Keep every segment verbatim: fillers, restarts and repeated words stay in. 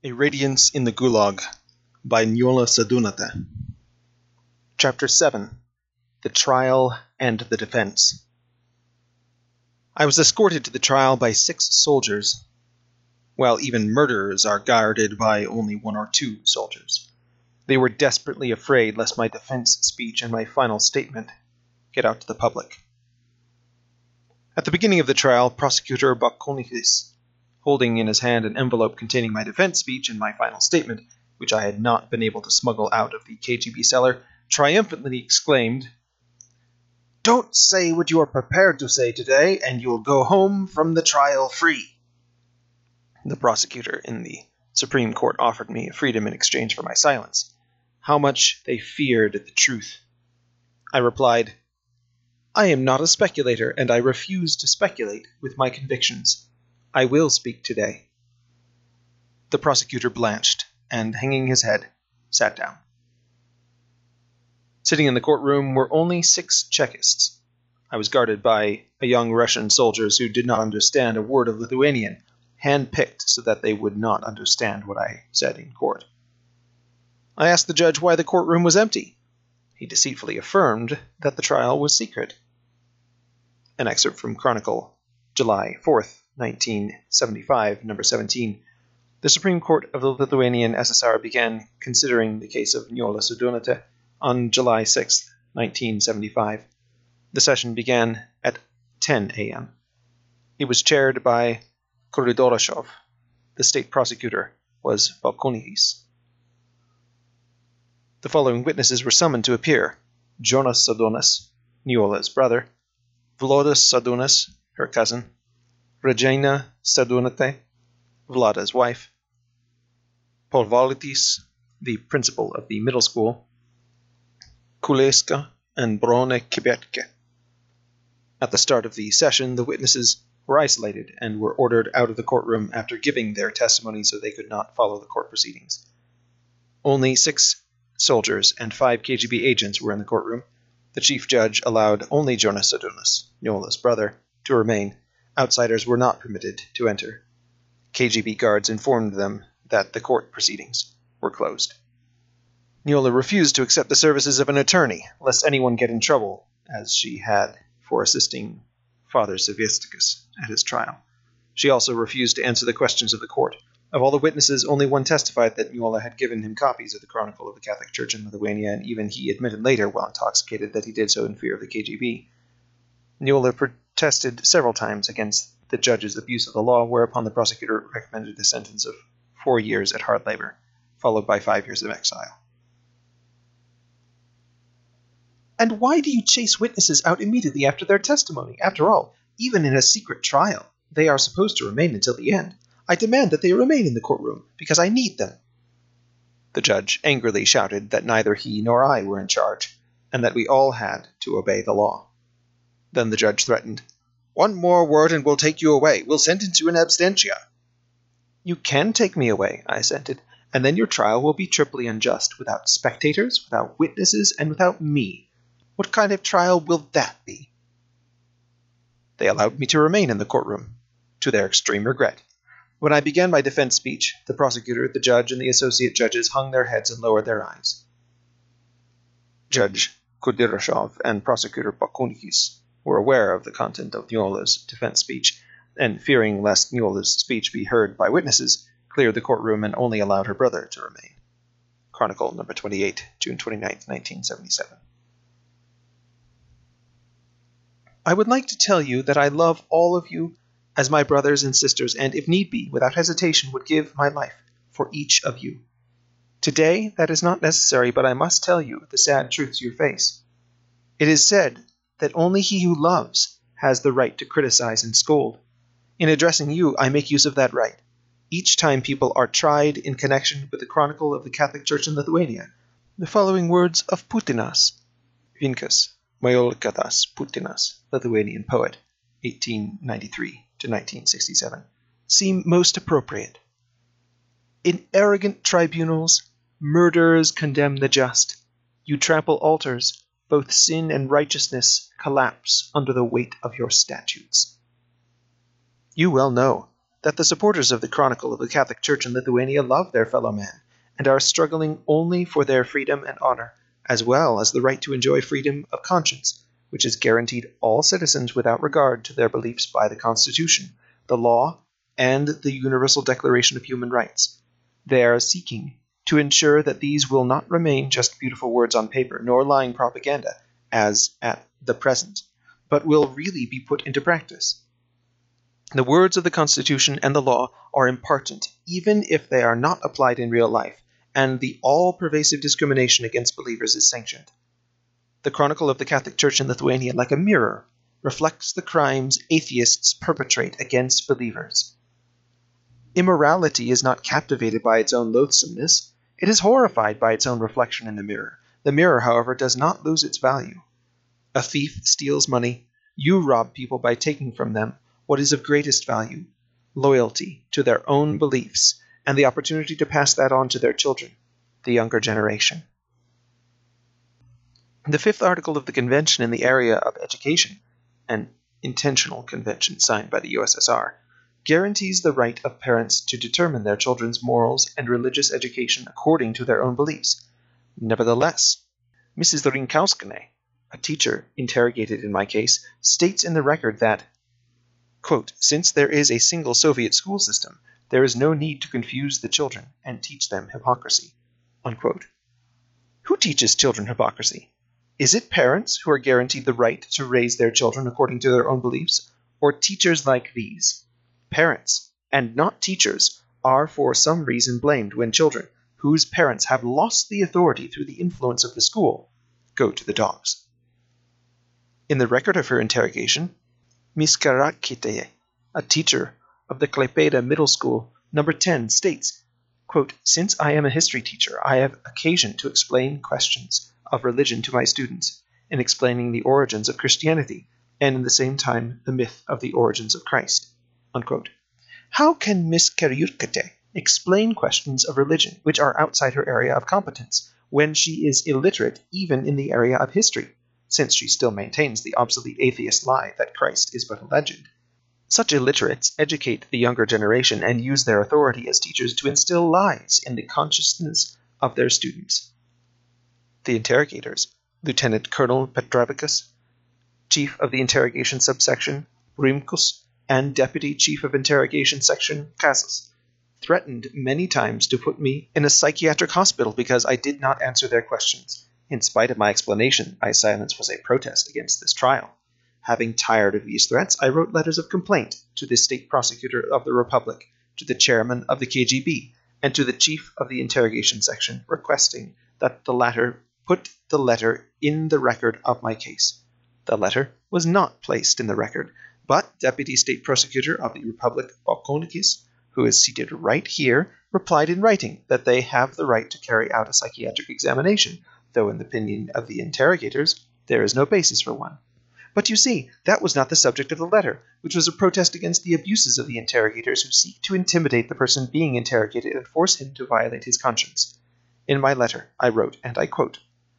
A Radiance in the Gulag by Njola Sadunate. Chapter seven. The Trial and the Defense. I was escorted to the trial by six soldiers, while even murderers are guarded by only one or two soldiers. They were desperately afraid lest my defense speech and my final statement get out to the public. At the beginning of the trial, Prosecutor Bakonikis, holding in his hand an envelope containing my defense speech and my final statement, which I had not been able to smuggle out of the K G B cellar, triumphantly exclaimed, "Don't say what you are prepared to say today, and you'll go home from the trial free." The prosecutor in the Supreme Court offered me a freedom in exchange for my silence. How much they feared the truth. I replied, "I am not a speculator, and I refuse to speculate with my convictions. I will speak today." The prosecutor blanched, and hanging his head, sat down. Sitting in the courtroom were only six Czechists. I was guarded by a young Russian soldiers who did not understand a word of Lithuanian, hand-picked so that they would not understand what I said in court. I asked the judge why the courtroom was empty. He deceitfully affirmed that the trial was secret. An excerpt from Chronicle, July fourth, nineteen seventy-five, number seventeen. The Supreme Court of the Lithuanian S S R began considering the case of Njola Sadunate on July sixth, nineteen seventy-five. The session began at ten a.m. It was chaired by Koridorashov. The state prosecutor was Bakonikis. The following witnesses were summoned to appear: Jonas Sadunas, Njola's brother; Vlodas Sadunas, her cousin; Regina Sadunate, Vlada's wife; Polvalitis, the principal of the middle school; Kuleska and Brone Kibetke. At the start of the session, the witnesses were isolated and were ordered out of the courtroom after giving their testimony so they could not follow the court proceedings. Only six soldiers and five K G B agents were in the courtroom. The chief judge allowed only Jonas Sadunas, Njola's brother, to remain. Outsiders were not permitted to enter. K G B guards informed them that the court proceedings were closed. Njola refused to accept the services of an attorney, lest anyone get in trouble, as she had for assisting Father Savesticus at his trial. She also refused to answer the questions of the court. Of all the witnesses, only one testified that Njola had given him copies of the Chronicle of the Catholic Church in Lithuania, and even he admitted later, while intoxicated, that he did so in fear of the K G B. Njola protested several times against the judge's abuse of the law, whereupon the prosecutor recommended a sentence of four years at hard labor, followed by five years of exile. "And why do you chase witnesses out immediately after their testimony? After all, even in a secret trial, they are supposed to remain until the end. I demand that they remain in the courtroom, because I need them." The judge angrily shouted that neither he nor I were in charge, and that we all had to obey the law. Then the judge threatened, "One more word and we'll take you away. We'll sentence you in absentia." "You can take me away," I assented, "and then your trial will be triply unjust, without spectators, without witnesses, and without me. What kind of trial will that be?" They allowed me to remain in the courtroom, to their extreme regret. When I began my defense speech, the prosecutor, the judge, and the associate judges hung their heads and lowered their eyes. Judge Kodirashov and Prosecutor Bakonikis were aware of the content of Njola's defense speech, and fearing lest Njola's speech be heard by witnesses, cleared the courtroom and only allowed her brother to remain. Chronicle number twenty-eight, June twenty-ninth, nineteen seventy-seven. "I would like to tell you that I love all of you as my brothers and sisters, and, if need be, without hesitation would give my life for each of you. Today that is not necessary, but I must tell you the sad truth to your face. It is said that only he who loves has the right to criticize and scold. In addressing you, I make use of that right. Each time people are tried in connection with the Chronicle of the Catholic Church in Lithuania, the following words of Putinas, Vinkas Majolkatas Putinas, Lithuanian poet, eighteen ninety-three to nineteen sixty-seven, seem most appropriate. In arrogant tribunals, murderers condemn the just. You trample altars, both sin and righteousness collapse under the weight of your statutes. You well know that the supporters of the Chronicle of the Catholic Church in Lithuania love their fellow man, and are struggling only for their freedom and honor, as well as the right to enjoy freedom of conscience, which is guaranteed all citizens without regard to their beliefs by the Constitution, the law, and the Universal Declaration of Human Rights. They are seeking to ensure that these will not remain just beautiful words on paper, nor lying propaganda, as at the present, but will really be put into practice. The words of the Constitution and the law are important, even if they are not applied in real life, and the all-pervasive discrimination against believers is sanctioned. The Chronicle of the Catholic Church in Lithuania, like a mirror, reflects the crimes atheists perpetrate against believers. Immorality is not captivated by its own loathsomeness. It is horrified by its own reflection in the mirror. The mirror, however, does not lose its value. A thief steals money. You rob people by taking from them what is of greatest value, loyalty to their own beliefs, and the opportunity to pass that on to their children, the younger generation. The fifth article of the Convention in the area of education, an intentional convention signed by the U S S R, guarantees the right of parents to determine their children's morals and religious education according to their own beliefs. Nevertheless, Missus Rinkauskene, a teacher interrogated in my case, states in the record that, quote, "Since there is a single Soviet school system, there is no need to confuse the children and teach them hypocrisy." Unquote. Who teaches children hypocrisy? Is it parents who are guaranteed the right to raise their children according to their own beliefs, or teachers like these? Parents, and not teachers, are for some reason blamed when children, whose parents have lost the authority through the influence of the school, go to the dogs. In the record of her interrogation, Miss Karakite, a teacher of the Klaipeda Middle School, number ten, states, quote, "Since I am a history teacher, I have occasion to explain questions of religion to my students, in explaining the origins of Christianity, and in the same time the myth of the origins of Christ." Unquote. How can Miss Karyurkate explain questions of religion which are outside her area of competence, when she is illiterate even in the area of history, since she still maintains the obsolete atheist lie that Christ is but a legend? Such illiterates educate the younger generation and use their authority as teachers to instill lies in the consciousness of their students. The interrogators, Lieutenant Colonel Petravicus, Chief of the Interrogation Subsection, Rimkus, and Deputy Chief of Interrogation Section, Casas, threatened many times to put me in a psychiatric hospital because I did not answer their questions. In spite of my explanation, my silence was a protest against this trial. Having tired of these threats, I wrote letters of complaint to the State Prosecutor of the Republic, to the Chairman of the K G B, and to the Chief of the Interrogation Section, requesting that the latter put the letter in the record of my case. The letter was not placed in the record, but Deputy State Prosecutor of the Republic, Balkonikis, who is seated right here, replied in writing that they have the right to carry out a psychiatric examination, though in the opinion of the interrogators, there is no basis for one. But you see, that was not the subject of the letter, which was a protest against the abuses of the interrogators who seek to intimidate the person being interrogated and force him to violate his conscience. In my letter, I wrote, and I quote,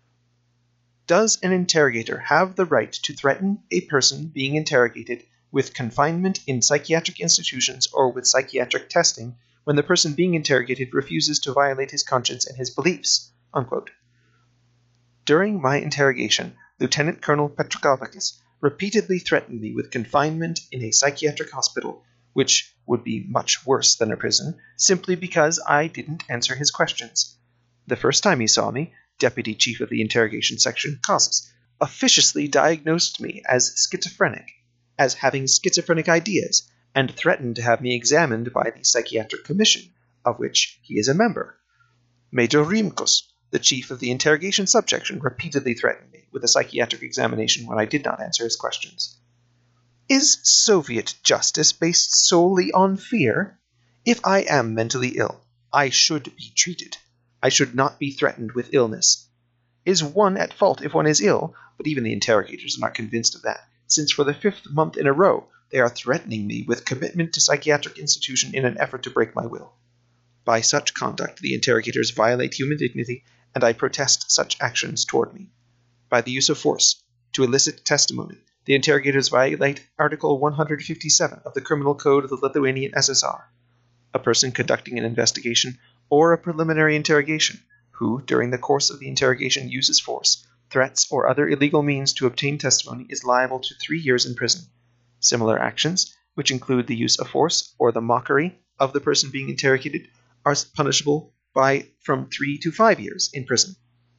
"Does an interrogator have the right to threaten a person being interrogated with confinement in psychiatric institutions or with psychiatric testing when the person being interrogated refuses to violate his conscience and his beliefs?" Unquote. During my interrogation, Lieutenant Colonel Petrovakis repeatedly threatened me with confinement in a psychiatric hospital, which would be much worse than a prison, simply because I didn't answer his questions. The first time he saw me, Deputy Chief of the Interrogation Section, Casas, officiously diagnosed me as schizophrenic, as having schizophrenic ideas, and threatened to have me examined by the Psychiatric Commission, of which he is a member. Major Rimkus, the chief of the interrogation subsection, repeatedly threatened me with a psychiatric examination when I did not answer his questions. Is Soviet justice based solely on fear? If I am mentally ill, I should be treated. I should not be threatened with illness. Is one at fault if one is ill? But even the interrogators are not convinced of that, since for the fifth month in a row they are threatening me with commitment to psychiatric institution in an effort to break my will. By such conduct, the interrogators violate human dignity, and I protest such actions toward me. By the use of force, to elicit testimony, the interrogators violate Article one hundred fifty-seven of the Criminal Code of the Lithuanian S S R. A person conducting an investigation or a preliminary interrogation who, during the course of the interrogation, uses force, threats, or other illegal means to obtain testimony is liable to three years in prison. Similar actions, which include the use of force or the mockery of the person being interrogated, are punishable by from three to five years in prison.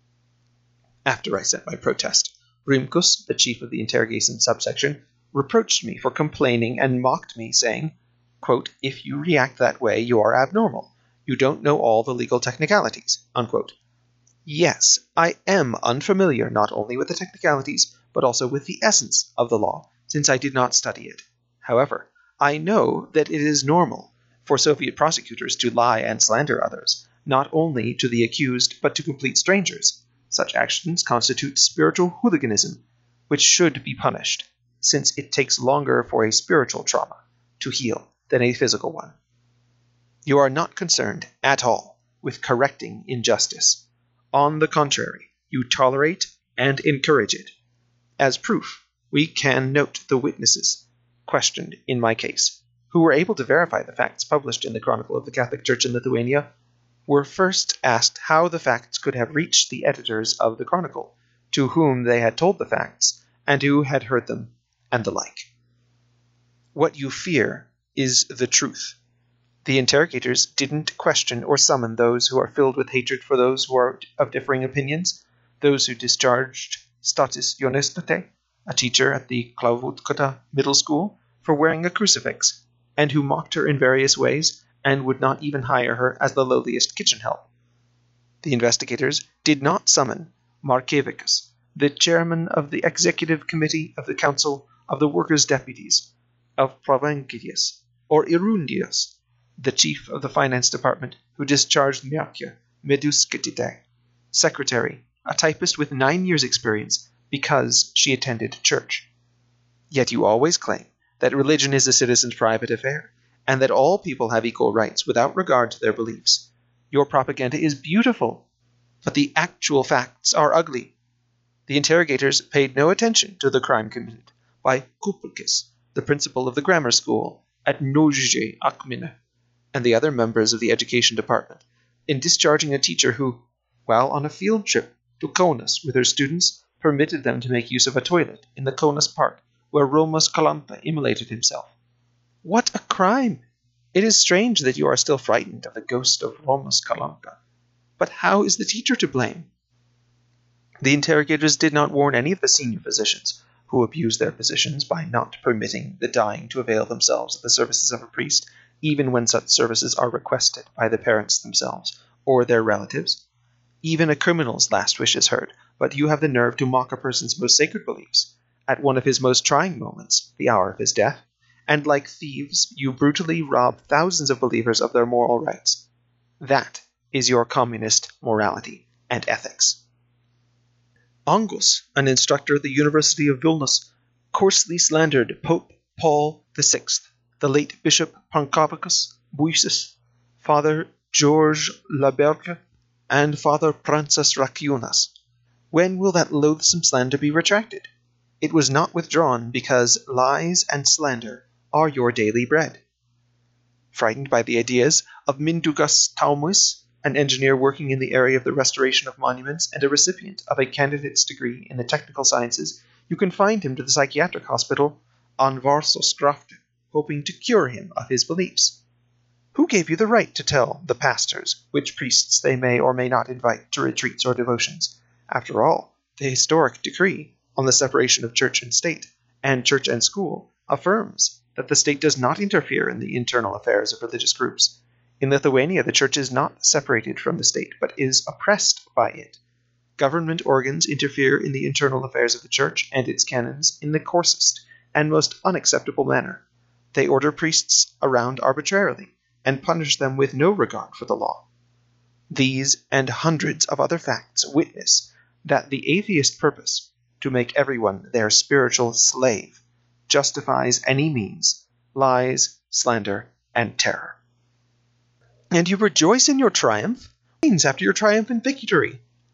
After I sent my protest, Rimkus, the chief of the interrogation subsection, reproached me for complaining and mocked me, saying, quote, "If you react that way, you are abnormal. You don't know all the legal technicalities." Unquote. Yes, I am unfamiliar not only with the technicalities, but also with the essence of the law, since I did not study it. However, I know that it is normal for Soviet prosecutors to lie and slander others, not only to the accused, but to complete strangers. Such actions constitute spiritual hooliganism, which should be punished, since it takes longer for a spiritual trauma to heal than a physical one. You are not concerned at all with correcting injustice. On the contrary, you tolerate and encourage it. As proof, we can note the witnesses questioned in my case, who were able to verify the facts published in the Chronicle of the Catholic Church in Lithuania, were first asked how the facts could have reached the editors of the Chronicle, to whom they had told the facts, and who had heard them, and the like. What you fear is the truth. The interrogators didn't question or summon those who are filled with hatred for those who are of differing opinions, those who discharged Statis Ionestate, a teacher at the Klauvutkota Middle School, for wearing a crucifix, and who mocked her in various ways, and would not even hire her as the lowliest kitchen help. The investigators did not summon Markevicus, the chairman of the executive committee of the Council of the Workers' Deputies of Provenkidius, or Irundius, the chief of the finance department, who discharged Myakya Meduskitite, secretary, a typist with nine years' experience, because she attended church. Yet you always claim that religion is a citizen's private affair, and that all people have equal rights without regard to their beliefs. Your propaganda is beautiful, but the actual facts are ugly. The interrogators paid no attention to the crime committed by Kupulkis, the principal of the grammar school at Noje Akmine, and the other members of the education department, in discharging a teacher who, while on a field trip to Kaunas with her students, permitted them to make use of a toilet in the Kaunas park where Romas Kalampa immolated himself. What a crime! It is strange that you are still frightened of the ghost of Romas Kalampa. But how is the teacher to blame? The interrogators did not warn any of the senior physicians, who abused their positions by not permitting the dying to avail themselves of the services of a priest, even when such services are requested by the parents themselves or their relatives. Even a criminal's last wish is heard, but you have the nerve to mock a person's most sacred beliefs at one of his most trying moments, the hour of his death, and like thieves you brutally rob thousands of believers of their moral rights. That is your communist morality and ethics. Angus, an instructor at the University of Vilnius, coarsely slandered Pope Paul the Sixth, the late Bishop Pankavicus Buisis, Father George Laberge, and Father Prancas Rakiunas. When will that loathsome slander be retracted? It was not withdrawn because lies and slander are your daily bread. Frightened by the ideas of Mindaugas Taumus, an engineer working in the area of the restoration of monuments and a recipient of a candidate's degree in the technical sciences, you confined him to the psychiatric hospital on Varsoskrafte, hoping to cure him of his beliefs. Who gave you the right to tell the pastors which priests they may or may not invite to retreats or devotions? After all, the historic decree on the separation of church and state, and church and school, affirms that the state does not interfere in the internal affairs of religious groups. In Lithuania, the church is not separated from the state, but is oppressed by it. Government organs interfere in the internal affairs of the church and its canons in the coarsest and most unacceptable manner. They order priests around arbitrarily and punish them with no regard for the law. These and hundreds of other facts witness that the atheist purpose, to make everyone their spiritual slave, justifies any means, lies, slander, and terror. And you rejoice in your triumph? After your triumphant victory,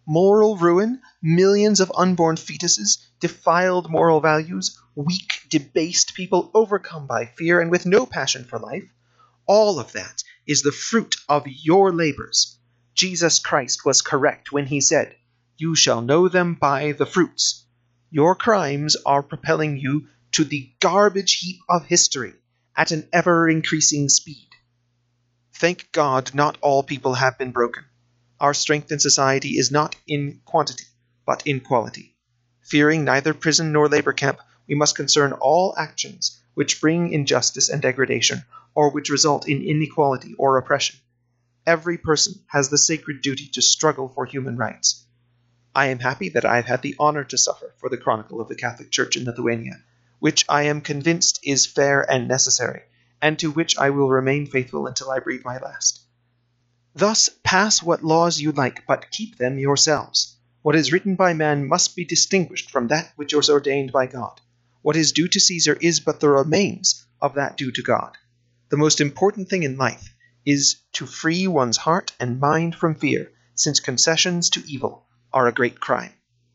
moral ruin, millions of unborn fetuses, defiled moral values, weak, debased people overcome by fear and with no passion for life. All of that is the fruit of your labors. Jesus Christ was correct when he said, "You shall know them by the fruits." Your crimes are propelling you to the garbage heap of history at an ever-increasing speed. Thank God not all people have been broken. Our strength in society is not in quantity, but in quality. Fearing neither prison nor labor camp, we must concern all actions which bring injustice and degradation, or which result in inequality or oppression. Every person has the sacred duty to struggle for human rights. I am happy that I have had the honor to suffer for the chronicle of the Catholic Church in Lithuania, which I am convinced is fair and necessary, and to which I will remain faithful until I breathe my last. Thus pass what laws you like, but keep them yourselves. What is written by man must be distinguished from that which is ordained by God. What is due to Caesar is but the remains of that due to God. The most important thing in life is to free one's heart and mind from fear, since concessions to evil are a great crime.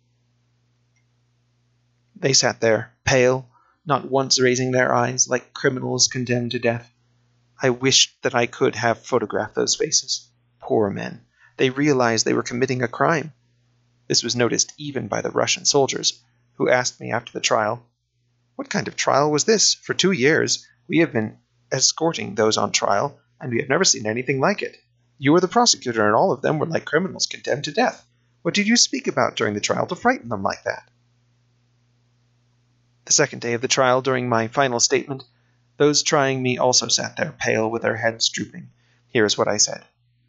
They sat there, pale, not once raising their eyes, like criminals condemned to death. I wished that I could have photographed those faces. Poor men. They realized they were committing a crime. This was noticed even by the Russian soldiers, who asked me after the trial, "What kind of trial was this? For two years we have been escorting those on trial, and we have never seen anything like it. You were the prosecutor, and all of them were like criminals condemned to death. What did you speak about during the trial to frighten them like that?" The second day of the trial, during my final statement, those trying me also sat there, pale, with their heads drooping. Here is what I said.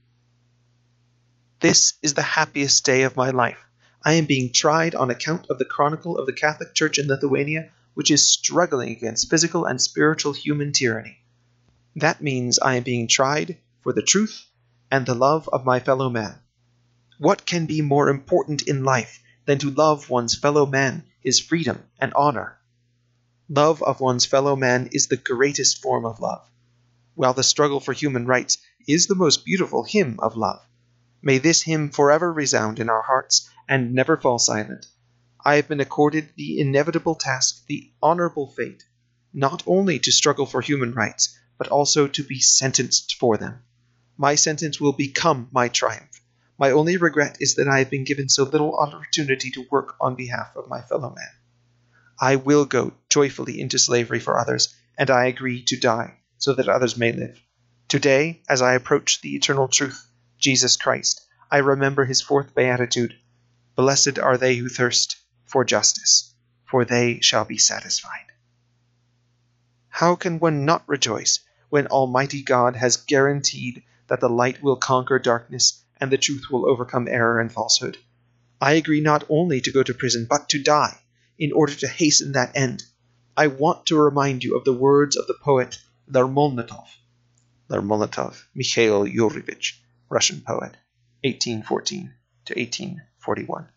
"This is the happiest day of my life. I am being tried on account of the chronicle of the Catholic Church in Lithuania, which is struggling against physical and spiritual human tyranny. That means I am being tried for the truth and the love of my fellow man. What can be more important in life than to love one's fellow man, his freedom and honor? Love of one's fellow man is the greatest form of love, while the struggle for human rights is the most beautiful hymn of love. May this hymn forever resound in our hearts and never fall silent. I have been accorded the inevitable task, the honorable fate, not only to struggle for human rights, but also to be sentenced for them. My sentence will become my triumph. My only regret is that I have been given so little opportunity to work on behalf of my fellow man. I will go joyfully into slavery for others, and I agree to die so that others may live. Today, as I approach the eternal truth, Jesus Christ, I remember his fourth beatitude. Blessed are they who thirst for justice, for they shall be satisfied." How can one not rejoice when Almighty God has guaranteed that the light will conquer darkness and the truth will overcome error and falsehood? I agree not only to go to prison, but to die, in order to hasten that end. I want to remind you of the words of the poet Lermontov. Lermontov, Mikhail Yurevich, Russian poet, eighteen fourteen to eighteen forty-one.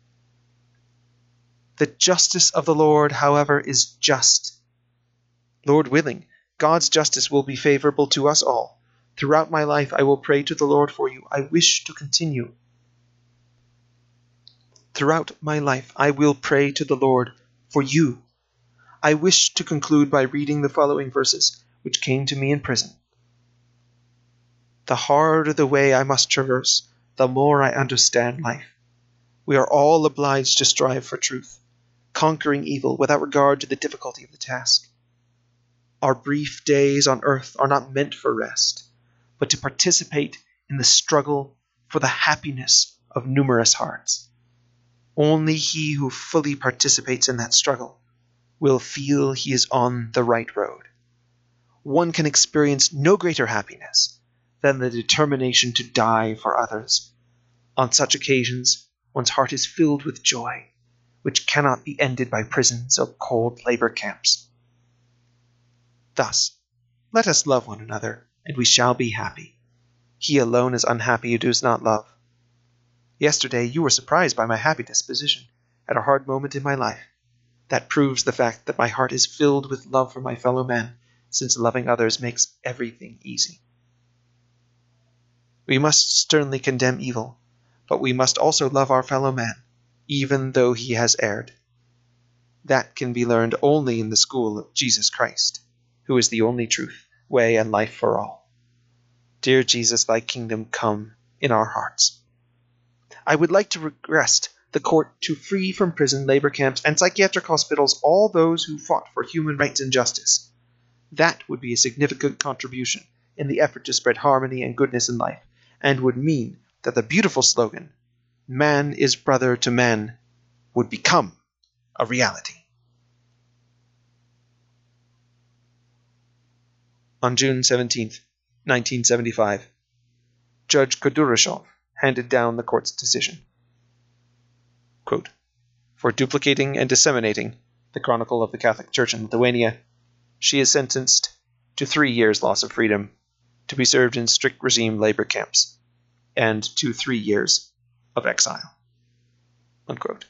The justice of the Lord, however, is just. Lord willing, God's justice will be favorable to us all. Throughout my life, I will pray to the Lord for you. I wish to continue. Throughout my life, I will pray to the Lord for you. I wish to conclude by reading the following verses, which came to me in prison. The harder the way I must traverse, the more I understand life. We are all obliged to strive for truth, conquering evil without regard to the difficulty of the task. Our brief days on earth are not meant for rest, but to participate in the struggle for the happiness of numerous hearts. Only he who fully participates in that struggle will feel he is on the right road. One can experience no greater happiness than the determination to die for others. On such occasions, one's heart is filled with joy, which cannot be ended by prisons or cold labor camps. Thus, let us love one another, and we shall be happy. He alone is unhappy who does not love. Yesterday you were surprised by my happy disposition at a hard moment in my life. That proves the fact that my heart is filled with love for my fellow men, since loving others makes everything easy. We must sternly condemn evil, but we must also love our fellow man, even though he has erred. That can be learned only in the school of Jesus Christ, who is the only truth, way, and life for all. Dear Jesus, thy kingdom come in our hearts. I would like to request the court to free from prison, labor camps, and psychiatric hospitals all those who fought for human rights and justice. That would be a significant contribution in the effort to spread harmony and goodness in life, and would mean that the beautiful slogan, "Man is brother to man," would become a reality. On June seventeenth, nineteen seventy-five, Judge Kudryashov handed down the court's decision. Quote, "For duplicating and disseminating the Chronicle of the Catholic Church in Lithuania, she is sentenced to three years' loss of freedom, to be served in strict regime labor camps, and to three years of exile." Unquote.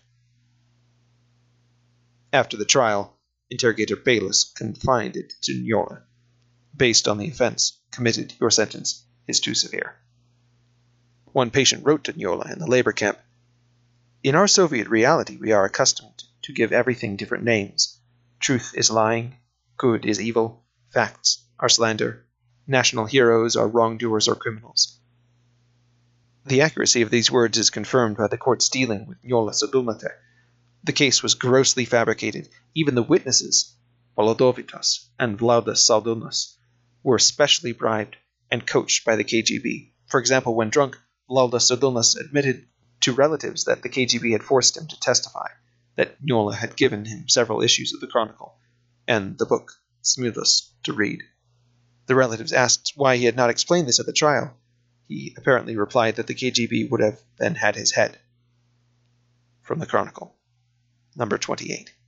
After the trial, interrogator Bayliss confined it to Nyola. "Based on the offense committed, your sentence is too severe." One patient wrote to Nyola in the labor camp, "In our Soviet reality, we are accustomed to give everything different names. Truth is lying, good is evil, facts are slander, national heroes are wrongdoers or criminals." The accuracy of these words is confirmed by the court's dealing with Nyola Sadulnate. The case was grossly fabricated. Even the witnesses, Volodovitas and Vlaudas Saldūnas, were specially bribed and coached by the K G B. For example, when drunk, Vlaudas Saldūnas admitted to relatives that the K G B had forced him to testify, that Nyola had given him several issues of the Chronicle and the book Smilus to read. The relatives asked why he had not explained this at the trial. He apparently replied that the K G B would have then had his head. From the Chronicle, number twenty-eight.